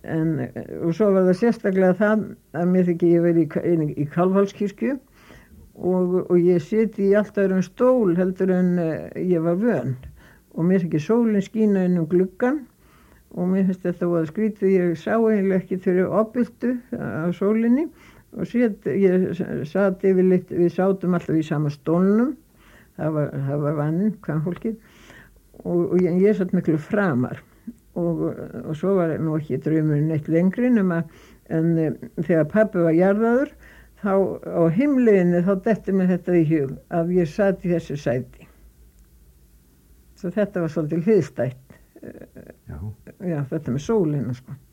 og svo var það sérstaklega það að mér þykir ég verið í Kálfhálskirkju og ég siti í allt öðrum stól heldur en ég var vön og mér þykir sólin skína inn gluggann og mér finnst þetta voða skrítið, ég sá eiginlega ekki fyrir opiltu á sólinni og ég sat yfirleitt, við sátum alltaf í sama stólnum, það var vaninn, kvenfólkið og ég satt miklu framar og svo var nú ekki draumurinn neitt lengri en þegar pabbi var jarðaður þá á heimleiðinni þá detti mér þetta í hug að ég sat í þessu sæti. Svo þetta var svolítið hliðstætt. Já, þetta með sólina sko.